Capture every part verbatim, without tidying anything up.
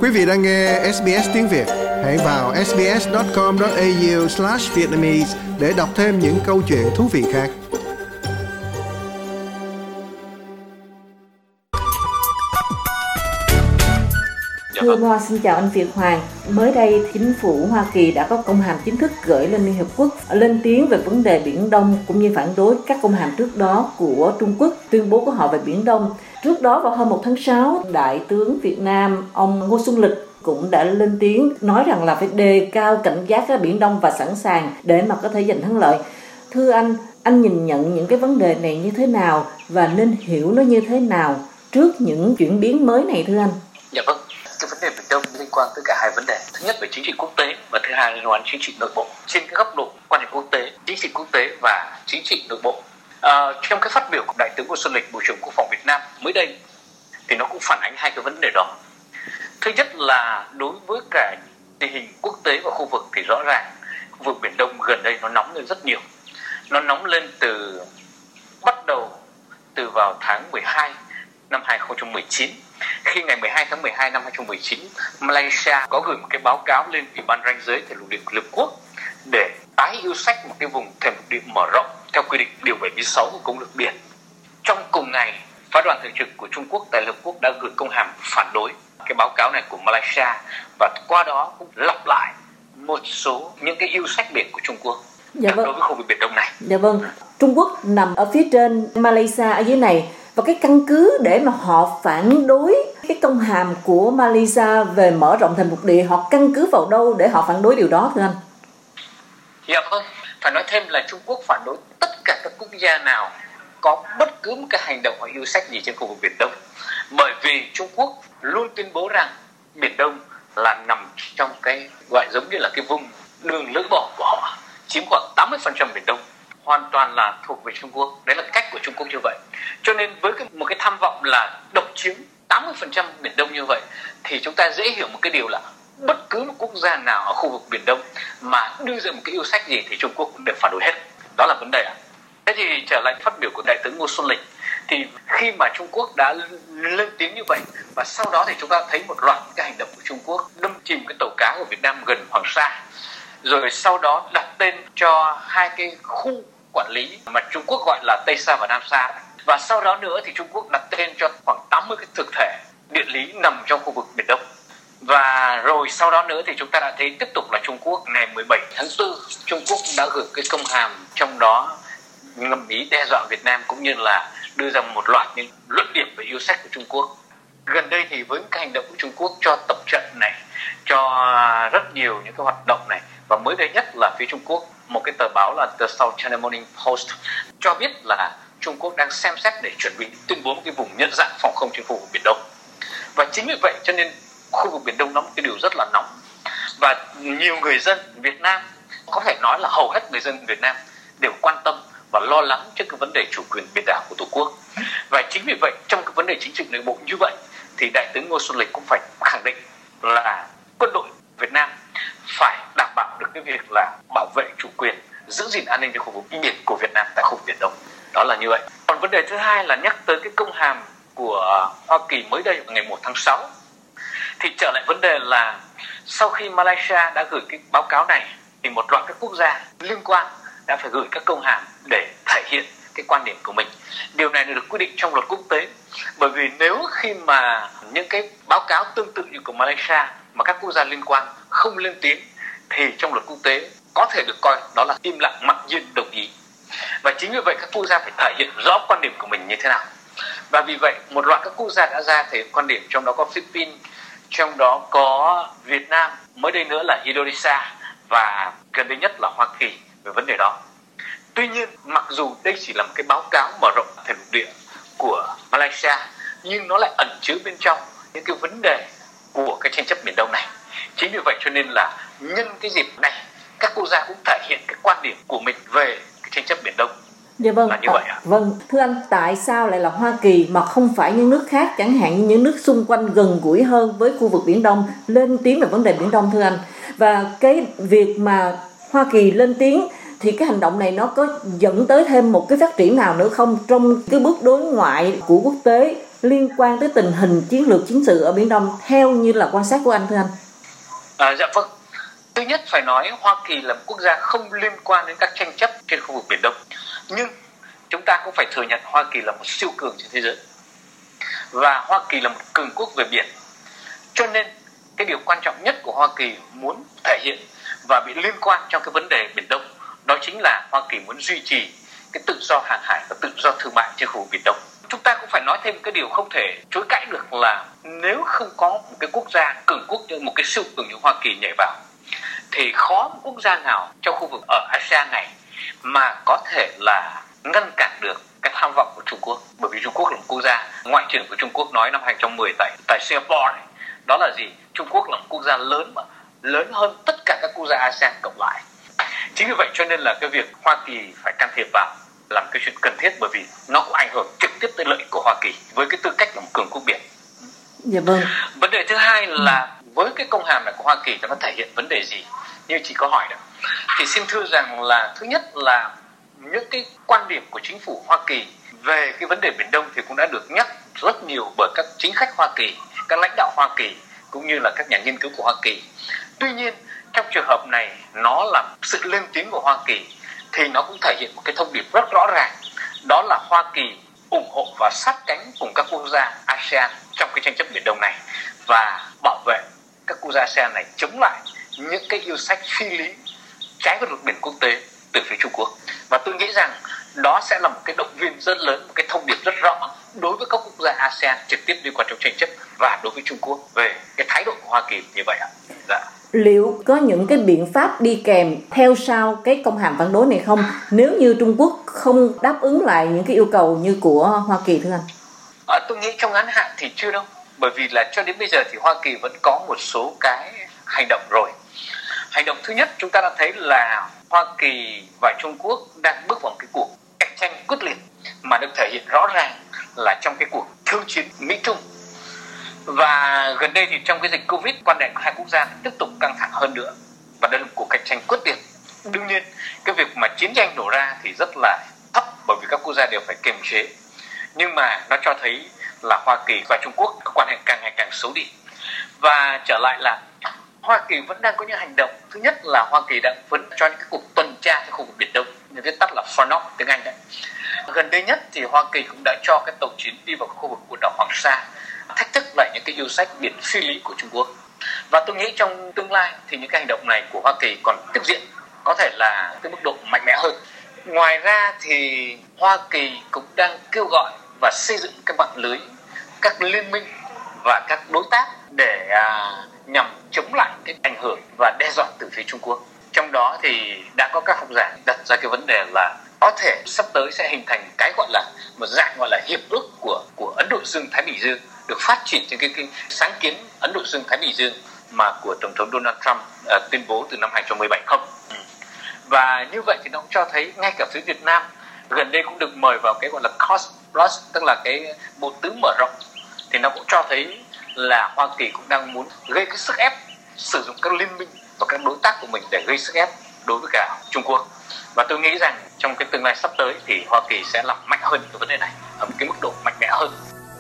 Quý vị đang nghe ét bê ét tiếng Việt. Hãy vào sbs chấm com chấm a u slash vietnamese để đọc thêm những câu chuyện thú vị khác. Thưa Hoa, xin chào anh Việt Hoàng. Mới đây, chính phủ Hoa Kỳ đã có công hàm chính thức gửi lên Liên Hợp Quốc lên tiếng về vấn đề Biển Đông cũng như phản đối các công hàm trước đó của Trung Quốc tuyên bố của họ về Biển Đông. Trước đó vào hôm một tháng sáu, Đại tướng Việt Nam ông Ngô Xuân Lịch cũng đã lên tiếng nói rằng là phải đề cao cảnh giác ở Biển Đông và sẵn sàng để mà có thể giành thắng lợi. Thưa anh, anh nhìn nhận những cái vấn đề này như thế nào và nên hiểu nó như thế nào trước những chuyển biến mới này thưa anh? Dạ vâng. Cái vấn đề Biển Đông liên quan tới cả hai vấn đề. Thứ nhất về chính trị quốc tế và thứ hai liên quan chính trị nội bộ. Trên cái góc độ quan hệ quốc tế, chính trị quốc tế và chính trị nội bộ. À, trong cái phát biểu của Đại tướng Ngô Xuân Lịch, Bộ trưởng Quốc phòng Việt Nam mới đây, thì nó cũng phản ánh hai cái vấn đề đó. Thứ nhất là đối với cả tình hình quốc tế và khu vực thì rõ ràng khu vực Biển Đông gần đây nó nóng lên rất nhiều. Nó nóng lên từ bắt đầu từ vào tháng mười hai năm hai không một chín. Khi ngày mười hai tháng mười hai năm hai không một chín, Malaysia có gửi một cái báo cáo lên Ủy ban ranh giới thềm lục địa của Liên Hợp Quốc để tái yêu sách một cái vùng thềm lục địa mở rộng theo quy định điều bảy mươi sáu của Công ước Biển. Trong cùng ngày, phái đoàn thường trực của Trung Quốc tại Liên Hợp Quốc đã gửi công hàm phản đối cái báo cáo này của Malaysia và qua đó cũng lặp lại một số những cái yêu sách biển của Trung Quốc dạ vâng. đối với khu vực Biển Đông này. Dạ vâng. Trung Quốc nằm ở phía trên, Malaysia ở dưới này. Và cái căn cứ để mà họ phản đối cái công hàm của Malaysia về mở rộng thềm lục địa, họ căn cứ vào đâu để họ phản đối điều đó thưa anh? Dạ vâng, phải nói thêm là Trung Quốc phản đối tất cả các quốc gia nào có bất cứ một cái hành động hoặc yêu sách gì trên khu vực Biển Đông. Bởi vì Trung Quốc luôn tuyên bố rằng Biển Đông là nằm trong cái gọi giống như là cái vùng đường lưỡi bò của họ, chiếm khoảng tám mươi phần trăm Biển Đông. Hoàn toàn là thuộc về Trung Quốc. Đấy là cách của Trung Quốc như vậy. Cho nên với cái, một cái tham vọng là độc chiếm tám mươi phần trăm Biển Đông như vậy thì chúng ta dễ hiểu một cái điều là bất cứ một quốc gia nào ở khu vực Biển Đông mà đưa ra một cái yêu sách gì thì Trung Quốc cũng đều phản đối hết. Đó là vấn đề ạ. Thế thì trở lại phát biểu của Đại tướng Ngô Xuân Lịch, thì khi mà Trung Quốc đã lên tiếng như vậy và sau đó thì chúng ta thấy một loạt cái hành động của Trung Quốc đâm chìm cái tàu cá của Việt Nam gần Hoàng Sa, rồi sau đó đặt tên cho hai cái khu quản lý mà Trung Quốc gọi là Tây Sa và Nam Sa, và sau đó nữa thì Trung Quốc đặt tên cho khoảng tám mươi cái thực thể địa lý nằm trong khu vực Biển Đông. Và rồi sau đó nữa thì chúng ta đã thấy tiếp tục là Trung Quốc ngày mười bảy tháng tư, Trung Quốc đã gửi cái công hàm trong đó ngầm ý đe dọa Việt Nam cũng như là đưa ra một loạt những luận điểm về yêu sách của Trung Quốc. Gần đây thì với cái hành động của Trung Quốc cho tập trận này, cho rất nhiều những cái hoạt động này, và mới đây nhất là phía Trung Quốc, một cái tờ báo là The South China Morning Post cho biết là Trung Quốc đang xem xét để chuẩn bị tuyên bố một cái vùng nhận dạng phòng không trên khu vực Biển Đông. Và chính vì vậy cho nên khu vực Biển Đông nó một cái điều rất là nóng, và nhiều người dân Việt Nam, có thể nói là hầu hết người dân Việt Nam đều quan tâm và lo lắng trước cái vấn đề chủ quyền biển đảo của Tổ quốc. Và chính vì vậy trong cái vấn đề chính trị nội bộ như vậy thì Đại tướng Ngô Xuân Lịch cũng phải khẳng định là quân đội Việt Nam phải đảm bảo được cái việc là bảo vệ chủ quyền, giữ gìn an ninh cho khu vực biển của Việt Nam tại khu vực Biển Đông. Đó là như vậy. Còn vấn đề thứ hai là nhắc tới cái công hàm của Hoa Kỳ mới đây vào ngày một tháng sáu. Thì trở lại vấn đề là sau khi Malaysia đã gửi cái báo cáo này thì một loạt các quốc gia liên quan đã phải gửi các công hàm để thể hiện cái quan điểm của mình. Điều này được quy định trong luật quốc tế. Bởi vì nếu khi mà những cái báo cáo tương tự như của Malaysia mà các quốc gia liên quan không lên tiếng thì trong luật quốc tế có thể được coi đó là im lặng mặc nhiên đồng ý. Và chính vì vậy các quốc gia phải thể hiện rõ quan điểm của mình như thế nào. Và vì vậy một loạt các quốc gia đã ra thể hiện quan điểm, trong đó có Philippines, trong đó có Việt Nam, mới đây nữa là Indonesia và gần đây nhất là Hoa Kỳ về vấn đề đó. Tuy nhiên mặc dù đây chỉ là một cái báo cáo mở rộng thềm lục địa của Malaysia nhưng nó lại ẩn chứa bên trong những cái vấn đề của cái tranh chấp Biển Đông này. Chính vì vậy cho nên là nhân cái dịp này các quốc gia cũng thể hiện cái quan điểm của mình về cái tranh chấp Biển Đông. Dạ vâng. Là như vậy ạ. À, vâng, thưa anh, tại sao lại là Hoa Kỳ mà không phải những nước khác, chẳng hạn như những nước xung quanh gần gũi hơn với khu vực Biển Đông lên tiếng về vấn đề Biển Đông thưa anh? Và cái việc mà Hoa Kỳ lên tiếng thì cái hành động này nó có dẫn tới thêm một cái phát triển nào nữa không trong cái bước đối ngoại của quốc tế liên quan tới tình hình chiến lược chiến sự ở Biển Đông theo như là quan sát của anh thưa anh? À, dạ vâng. Thứ nhất phải nói Hoa Kỳ là một quốc gia không liên quan đến các tranh chấp trên khu vực Biển Đông. Nhưng chúng ta cũng phải thừa nhận Hoa Kỳ là một siêu cường trên thế giới. Và Hoa Kỳ là một cường quốc về biển. Cho nên cái điều quan trọng nhất của Hoa Kỳ muốn thể hiện và bị liên quan trong cái vấn đề Biển Đông, đó chính là Hoa Kỳ muốn duy trì cái tự do hàng hải và tự do thương mại trên khu vực Biển Đông. Chúng ta cũng phải nói thêm cái điều không thể chối cãi được là nếu không có một cái quốc gia cường quốc như một cái siêu cường như Hoa Kỳ nhảy vào thì khó một quốc gia nào trong khu vực ở a sê an này mà có thể là ngăn cản được cái tham vọng của Trung Quốc. Bởi vì Trung Quốc là một quốc gia, Ngoại trưởng của Trung Quốc nói năm hai không một không tại tại Singapore này, đó là gì? Trung Quốc là một quốc gia lớn mà lớn hơn tất cả các quốc gia a sê an cộng lại. Chính vì vậy cho nên là cái việc Hoa Kỳ phải can thiệp vào làm cái chuyện cần thiết, bởi vì nó cũng ảnh hưởng trực tiếp tới lợi ích của Hoa Kỳ với cái tư cách là một cường quốc biển. Dạ vâng. Vấn đề thứ hai là với cái công hàm này của Hoa Kỳ nó thể hiện vấn đề gì? Như chị có hỏi đó, thì xin thưa rằng là thứ nhất là những cái quan điểm của chính phủ Hoa Kỳ về cái vấn đề Biển Đông thì cũng đã được nhắc rất nhiều bởi các chính khách Hoa Kỳ, các lãnh đạo Hoa Kỳ cũng như là các nhà nghiên cứu của Hoa Kỳ. Tuy nhiên trong trường hợp này nó là sự lên tiếng của Hoa Kỳ thì nó cũng thể hiện một cái thông điệp rất rõ ràng, đó là Hoa Kỳ ủng hộ và sát cánh cùng các quốc gia a sê an trong cái tranh chấp Biển Đông này và bảo vệ các quốc gia a sê an này chống lại những cái yêu sách phi lý trái với luật biển quốc tế từ phía Trung Quốc. Và tôi nghĩ rằng đó sẽ là một cái động viên rất lớn, một cái thông điệp rất rõ đối với các quốc gia a sê an trực tiếp liên quan trong tranh chấp và đối với Trung Quốc về cái thái độ của Hoa Kỳ như vậy ạ. Dạ. Liệu có những cái biện pháp đi kèm theo sau cái công hàm phản đối này không, nếu như Trung Quốc không đáp ứng lại những cái yêu cầu như của Hoa Kỳ thưa anh? À, tôi nghĩ trong ngắn hạn thì chưa đâu, bởi vì là cho đến bây giờ thì Hoa Kỳ vẫn có một số cái hành động rồi. Hành động thứ nhất chúng ta đã thấy là Hoa Kỳ và Trung Quốc đang bước vào một cái cuộc cạnh tranh quyết liệt mà được thể hiện rõ ràng là trong cái cuộc thương chiến Mỹ-Trung. Và gần đây thì trong cái dịch Covid, quan hệ của hai quốc gia tiếp tục căng thẳng hơn nữa và đây là một cuộc cạnh tranh quyết liệt. Đương nhiên cái việc mà chiến tranh nổ ra thì rất là thấp bởi vì các quốc gia đều phải kiềm chế, nhưng mà nó cho thấy là Hoa Kỳ và Trung Quốc quan hệ càng ngày càng xấu đi. Và trở lại là Hoa Kỳ vẫn đang có những hành động. Thứ nhất là Hoa Kỳ đã vẫn cho những cái cuộc tuần tra trên khu vực Biển Đông, viết tắt là FARNOC tiếng Anh đấy. Gần đây nhất thì Hoa Kỳ cũng đã cho cái tàu chiến đi vào khu vực quần đảo Hoàng Sa, thách thức lại những cái yêu sách biển phi lý của Trung Quốc. Và tôi nghĩ trong tương lai thì những cái hành động này của Hoa Kỳ còn tiếp diễn, có thể là cái mức độ mạnh mẽ hơn. Ngoài ra thì Hoa Kỳ cũng đang kêu gọi và xây dựng cái mạng lưới, các liên minh và các đối tác để à, nhằm chống lại cái ảnh hưởng và đe dọa từ phía Trung Quốc. Trong đó thì đã có các học giả đặt ra cái vấn đề là có thể sắp tới sẽ hình thành cái gọi là một dạng gọi là hiệp ước của của Ấn Độ Dương Thái Bình Dương, được phát triển trên cái, cái sáng kiến Ấn Độ Dương Thái Bình Dương mà của Tổng thống Donald Trump uh, tuyên bố từ năm hai không một bảy không. Ừ. Và như vậy thì nó cũng cho thấy ngay cả phía Việt Nam gần đây cũng được mời vào cái gọi là Cost Plus, tức là cái bộ tứ mở rộng, thì nó cũng cho thấy là Hoa Kỳ cũng đang muốn gây cái sức ép, sử dụng các liên minh và các đối tác của mình để gây sức ép đối với cả Trung Quốc. Và tôi nghĩ rằng trong cái tương lai sắp tới thì Hoa Kỳ sẽ làm mạnh hơn cái vấn đề này ở một cái mức độ mạnh mẽ hơn.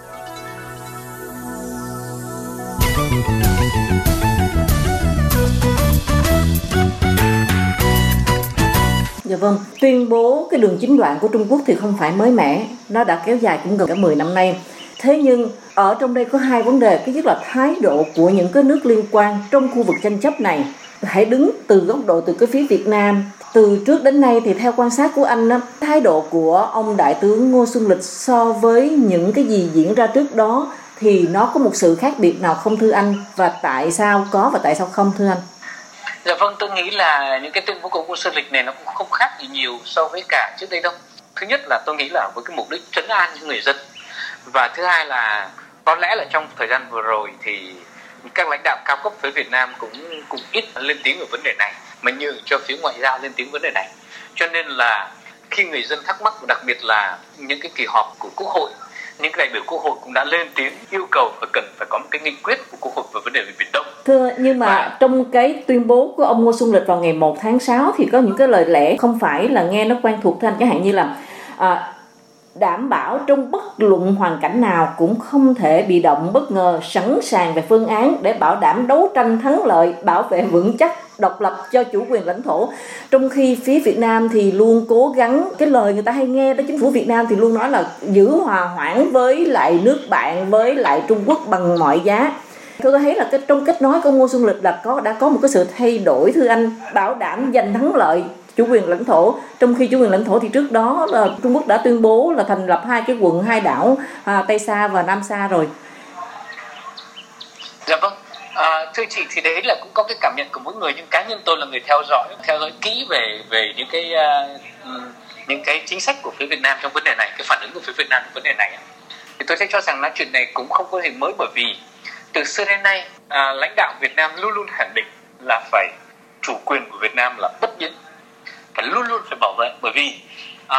Dạ vâng, tuyên bố cái đường chín đoạn của Trung Quốc thì không phải mới mẻ, nó đã kéo dài cũng gần cả mười năm nay. Thế nhưng ở trong đây có hai vấn đề. Thứ nhất là thái độ của những cái nước liên quan trong khu vực tranh chấp này. Hãy đứng từ góc độ từ cái phía Việt Nam. Từ trước đến nay thì theo quan sát của anh đó, thái độ của ông Đại tướng Ngô Xuân Lịch so với những cái gì diễn ra trước đó thì nó có một sự khác biệt nào không thưa anh? Và tại sao có và tại sao không thưa anh? Dạ vâng, tôi nghĩ là những cái tuyên bố của Ngô Xuân Lịch này nó cũng không khác gì nhiều so với cả trước đây đâu. Thứ nhất là tôi nghĩ là với cái mục đích trấn an những người dân. Và thứ hai là có lẽ là trong thời gian vừa rồi thì các lãnh đạo cao cấp phía Việt Nam cũng cũng ít lên tiếng về vấn đề này, mà nhường cho phía ngoại giao lên tiếng vấn đề này. Cho nên là khi người dân thắc mắc, đặc biệt là những cái kỳ họp của Quốc hội, những cái đại biểu Quốc hội cũng đã lên tiếng yêu cầu và cần phải có một cái nghị quyết của Quốc hội về vấn đề về Biển Đông. Thưa, nhưng mà và... trong cái tuyên bố của ông Ngô Xuân Lịch vào ngày một tháng sáu thì có những cái lời lẽ không phải là nghe nó quen thuộc thưa anh, chẳng hạn như là à, đảm bảo trong bất luận hoàn cảnh nào cũng không thể bị động bất ngờ, sẵn sàng về phương án để bảo đảm đấu tranh thắng lợi, bảo vệ vững chắc độc lập cho chủ quyền lãnh thổ. Trong khi phía Việt Nam thì luôn cố gắng, cái lời người ta hay nghe đó, chính phủ Việt Nam thì luôn nói là giữ hòa hoãn với lại nước bạn, với lại Trung Quốc bằng mọi giá. Tôi thấy là cái trong kết nói của Ngô Xuân Lịch là có đã có một cái sự thay đổi, thưa anh, bảo đảm giành thắng lợi chủ quyền lãnh thổ. Trong khi chủ quyền lãnh thổ thì trước đó là Trung Quốc đã tuyên bố là thành lập hai cái quận, hai đảo, à, Tây Sa và Nam Sa rồi. Dạ vâng. À, thưa chị, thì đấy là cũng có cái cảm nhận của mỗi người, nhưng cá nhân tôi là người theo dõi theo dõi kỹ về về những cái uh, những cái chính sách của phía Việt Nam trong vấn đề này, cái phản ứng của phía Việt Nam trong vấn đề này. Thì tôi sẽ cho rằng là chuyện này cũng không có gì mới, bởi vì từ xưa đến nay à, lãnh đạo Việt Nam luôn luôn khẳng định là phải chủ quyền của Việt Nam là bất biến, phải luôn luôn phải bảo vệ, bởi vì à,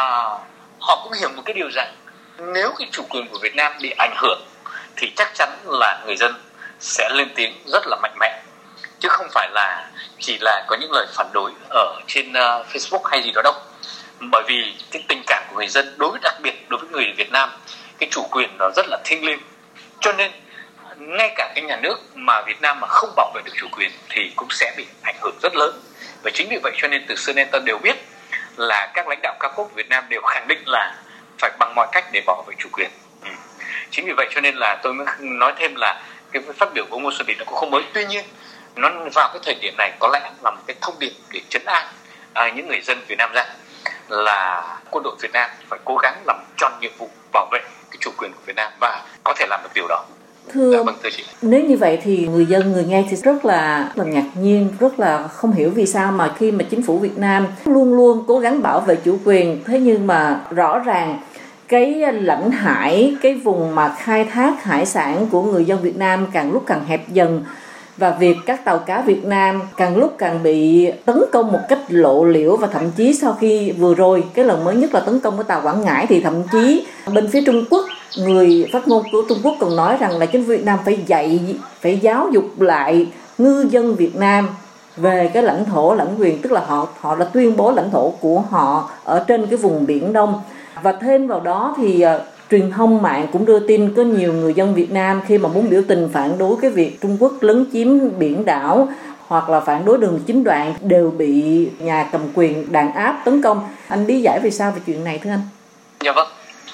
họ cũng hiểu một cái điều rằng nếu cái chủ quyền của Việt Nam bị ảnh hưởng thì chắc chắn là người dân sẽ lên tiếng rất là mạnh mẽ, chứ không phải là chỉ là có những lời phản đối ở trên uh, Facebook hay gì đó đâu. Bởi vì cái tình cảm của người dân đối với, đặc biệt đối với người Việt Nam, cái chủ quyền nó rất là thiêng liêng, cho nên ngay cả cái nhà nước mà Việt Nam mà không bảo vệ được chủ quyền thì cũng sẽ bị ảnh hưởng rất lớn. Và chính vì vậy cho nên từ xưa đến ta đều biết là các lãnh đạo cao cấp của Việt Nam đều khẳng định là phải bằng mọi cách để bảo vệ chủ quyền. Ừ. Chính vì vậy cho nên là tôi mới nói thêm là cái phát biểu của Ngô Xuân Lịch nó cũng không mới. Tuy nhiên nó vào cái thời điểm này có lẽ là một cái thông điệp để trấn an à, những người dân Việt Nam rằng là quân đội Việt Nam phải cố gắng làm tròn nhiệm vụ bảo vệ cái chủ quyền của Việt Nam và có thể làm được điều đó. Thưa, dạ, vâng, thưa chị. Nếu như vậy thì người dân, người nghe thì rất là, rất là ngạc nhiên, rất là không hiểu vì sao mà khi mà chính phủ Việt Nam luôn luôn cố gắng bảo vệ chủ quyền, thế nhưng mà rõ ràng cái lãnh hải, cái vùng mà khai thác hải sản của người dân Việt Nam càng lúc càng hẹp dần, và việc các tàu cá Việt Nam càng lúc càng bị tấn công một cách lộ liễu. Và thậm chí sau khi vừa rồi, cái lần mới nhất là tấn công cái tàu Quảng Ngãi, thì thậm chí bên phía Trung Quốc, người phát ngôn của Trung Quốc còn nói rằng là chính phủ Việt Nam phải dạy, phải giáo dục lại ngư dân Việt Nam về cái lãnh thổ, lãnh quyền, tức là họ họ đã tuyên bố lãnh thổ của họ ở trên cái vùng Biển Đông. Và thêm vào đó thì uh, truyền thông mạng cũng đưa tin có nhiều người dân Việt Nam khi mà muốn biểu tình phản đối cái việc Trung Quốc lấn chiếm biển đảo hoặc là phản đối đường chín đoạn đều bị nhà cầm quyền đàn áp tấn công. Anh lý giải vì sao về chuyện này thưa anh? Dạ vâng.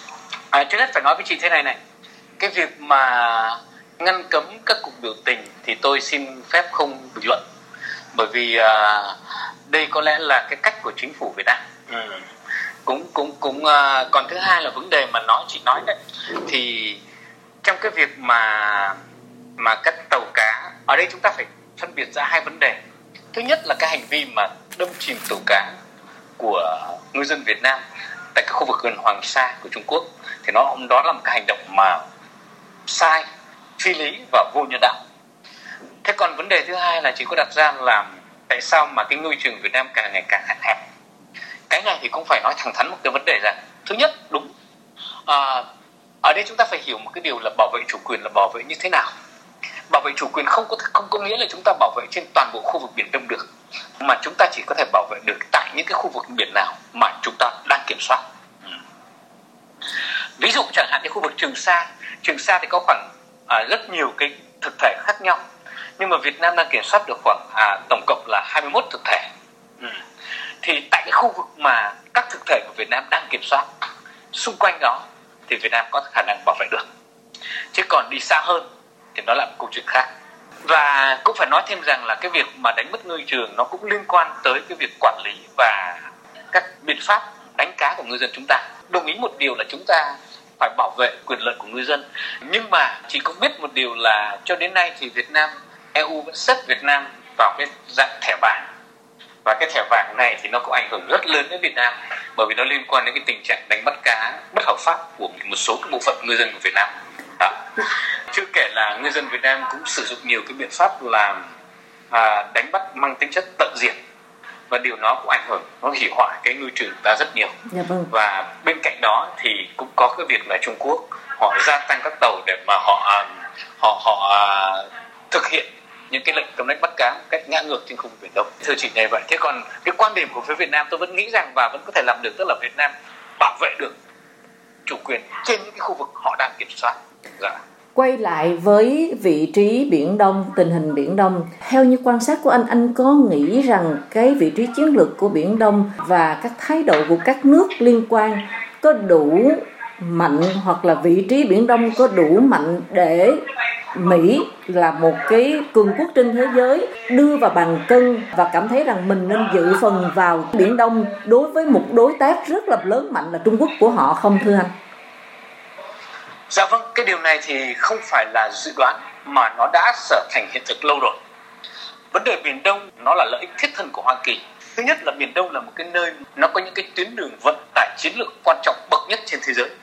À, trước hết phải nói với chị thế này này, cái việc mà ngăn cấm các cuộc biểu tình thì tôi xin phép không bình luận, bởi vì à, đây có lẽ là cái cách của chính phủ Việt Nam. Ừ. cũng cũng cũng à, còn thứ hai là vấn đề mà nói chị nói đấy, thì trong cái việc mà mà các tàu cá ở đây chúng ta phải phân biệt ra hai vấn đề. Thứ nhất là cái hành vi mà đâm chìm tàu cá của ngư dân Việt Nam tại cái khu vực gần Hoàng Sa của Trung Quốc, thì nó đó là một cái hành động mà sai, phi lý và vô nhân đạo. Thế còn vấn đề thứ hai là chỉ có đặt ra là tại sao mà cái ngư trường Việt Nam càng ngày càng hạn hẹp. Cái này thì cũng phải nói thẳng thắn một cái vấn đề rằng, thứ nhất, đúng à, ở đây chúng ta phải hiểu một cái điều là bảo vệ chủ quyền là bảo vệ như thế nào. Bảo vệ chủ quyền không có không có nghĩa là chúng ta bảo vệ trên toàn bộ khu vực Biển Đông được, mà chúng ta chỉ có thể bảo vệ được tại những cái khu vực biển nào mà chúng ta đang kiểm soát. Ví dụ chẳng hạn như khu vực Trường Sa, Trường Sa thì có khoảng à, rất nhiều cái thực thể khác nhau, nhưng mà Việt Nam đang kiểm soát được khoảng à, tổng cộng là hai mươi mốt thực thể. Ừ. Thì tại cái khu vực mà các thực thể của Việt Nam đang kiểm soát, xung quanh đó thì Việt Nam có khả năng bảo vệ được. Chứ còn đi xa hơn thì nó là một câu chuyện khác. Và cũng phải nói thêm rằng là cái việc mà đánh mất ngư trường nó cũng liên quan tới cái việc quản lý và các biện pháp đánh cá của ngư dân chúng ta. Đồng ý một điều là chúng ta phải bảo vệ quyền lợi của ngư dân, nhưng mà chỉ có biết một điều là cho đến nay thì Việt Nam, e u vẫn xếp Việt Nam vào cái dạng thẻ vàng. Và cái thẻ vàng này thì nó có ảnh hưởng rất lớn đến Việt Nam, bởi vì nó liên quan đến cái tình trạng đánh bắt cá bất hợp pháp của một số cái bộ phận ngư dân của Việt Nam. Đó. Chưa kể là ngư dân Việt Nam cũng sử dụng nhiều cái biện pháp làm à, đánh bắt mang tính chất tận diệt, và điều nó cũng ảnh hưởng, nó hủy hoại cái ngư trường ta rất nhiều. Dạ vâng. Và bên cạnh đó thì cũng có cái việc là Trung Quốc họ gia tăng các tàu để mà họ họ họ thực hiện những cái lệnh cấm đánh bắt cá một cách ngang ngược trên khu vực Biển Đông. Thưa chị như vậy. Thế còn cái quan điểm của phía Việt Nam tôi vẫn nghĩ rằng và vẫn có thể làm được, tức là Việt Nam bảo vệ được chủ quyền trên những cái khu vực họ đang kiểm soát. Dạ. Quay lại với vị trí Biển Đông, tình hình Biển Đông, theo như quan sát của anh, anh có nghĩ rằng cái vị trí chiến lược của Biển Đông và các thái độ của các nước liên quan có đủ mạnh, hoặc là vị trí Biển Đông có đủ mạnh để Mỹ là một cái cường quốc trên thế giới đưa vào bàn cân và cảm thấy rằng mình nên dự phần vào Biển Đông đối với một đối tác rất là lớn mạnh là Trung Quốc của họ không thưa anh? Dạ vâng, cái điều này thì không phải là dự đoán mà nó đã trở thành hiện thực lâu rồi. Vấn đề Biển Đông nó là lợi ích thiết thân của Hoa Kỳ. Thứ nhất là Biển Đông là một cái nơi nó có những cái tuyến đường vận tải chiến lược quan trọng bậc nhất trên thế giới.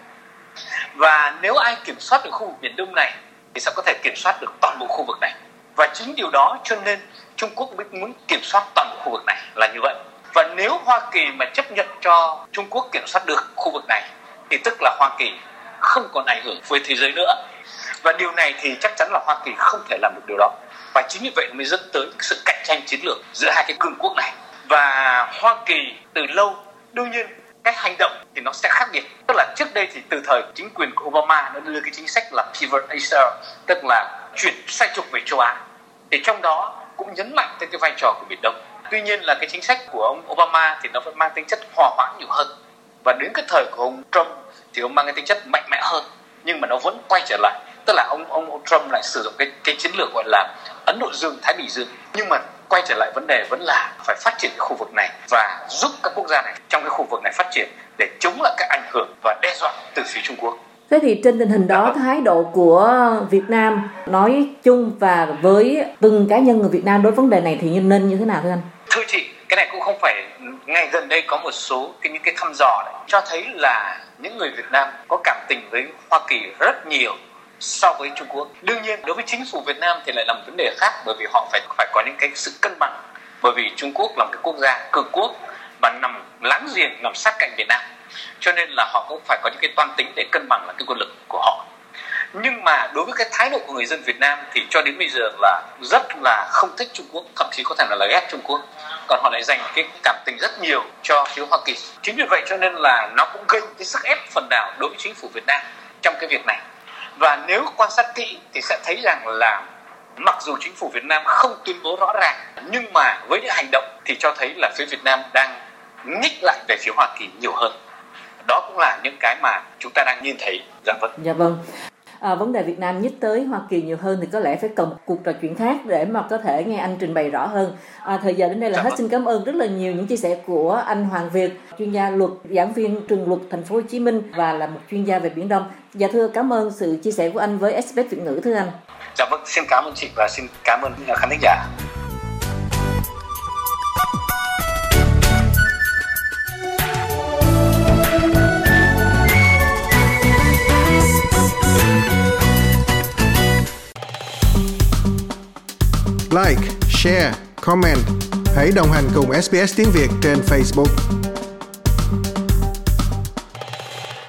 Và nếu ai kiểm soát được khu vực Biển Đông này thì sẽ có thể kiểm soát được toàn bộ khu vực này. Và chính điều đó cho nên Trung Quốc mới muốn kiểm soát toàn bộ khu vực này là như vậy. Và nếu Hoa Kỳ mà chấp nhận cho Trung Quốc kiểm soát được khu vực này thì tức là Hoa Kỳ không còn ảnh hưởng với thế giới nữa. Và điều này thì chắc chắn là Hoa Kỳ không thể làm được điều đó. Và chính vì vậy mới dẫn tới sự cạnh tranh chiến lược giữa hai cái cường quốc này. Và Hoa Kỳ từ lâu, đương nhiên cái hành động thì nó sẽ khác biệt. Tức là trước đây thì từ thời chính quyền của Obama nó đưa cái chính sách là Pivot Asia, tức là chuyển xoay trục về châu Á. Thì trong đó cũng nhấn mạnh tới cái vai trò của Biển Đông. Tuy nhiên là cái chính sách của ông Obama thì nó vẫn mang tính chất hòa hoãn nhiều hơn. Và đến cái thời của ông Trump thì ông mang cái tính chất mạnh mẽ hơn, nhưng mà nó vẫn quay trở lại, tức là ông ông, ông Trump lại sử dụng cái cái chiến lược gọi là Ấn Độ Dương Thái Bình Dương, nhưng mà quay trở lại vấn đề vẫn là phải phát triển cái khu vực này và giúp các quốc gia này trong cái khu vực này phát triển để chống lại các ảnh hưởng và đe dọa từ phía Trung Quốc. Thế thì trên tình hình đó, thái độ của Việt Nam nói chung và với từng cá nhân người Việt Nam đối với vấn đề này thì nên như thế nào thưa anh? Thưa chị, cái này cũng không phải ngày gần đây có một số cái những cái thăm dò này cho thấy là những người Việt Nam có cảm tình với Hoa Kỳ rất nhiều so với Trung Quốc. Đương nhiên đối với chính phủ Việt Nam thì lại là một vấn đề khác, bởi vì họ phải phải có những cái sự cân bằng, bởi vì Trung Quốc là một cái quốc gia cường quốc và nằm láng giềng, nằm sát cạnh Việt Nam, cho nên là họ cũng phải có những cái toan tính để cân bằng lại cái quân lực của họ. Nhưng mà đối với cái thái độ của người dân Việt Nam thì cho đến bây giờ là rất là không thích Trung Quốc, thậm chí có thể là, là ghét Trung Quốc, còn họ lại dành cái cảm tình rất nhiều cho phía Hoa Kỳ. Chính vì vậy cho nên là nó cũng gây cái sức ép phần nào đối với chính phủ Việt Nam trong cái việc này. Và nếu quan sát kỹ thì sẽ thấy rằng là mặc dù chính phủ Việt Nam không tuyên bố rõ ràng, nhưng mà với những hành động thì cho thấy là phía Việt Nam đang nhích lại về phía Hoa Kỳ nhiều hơn. Đó cũng là những cái mà chúng ta đang nhìn thấy. Dạ vâng. Dạ vâng. À, vấn đề Việt Nam nhích tới Hoa Kỳ nhiều hơn thì có lẽ phải cần một cuộc trò chuyện khác để mà có thể nghe anh trình bày rõ hơn. À, thời giờ đến đây là hết. Xin cảm ơn rất là nhiều những chia sẻ của anh Hoàng Việt, chuyên gia luật, giảng viên trường luật Thành phố Hồ Chí Minh và là một chuyên gia về Biển Đông. Dạ thưa, cảm ơn sự chia sẻ của anh với ét bê ét Việt ngữ thưa anh. Dạ vâng, xin cảm ơn chị và xin cảm ơn khán thính giả. Like, share, comment. Hãy đồng hành cùng ét bê ét Tiếng Việt trên Facebook.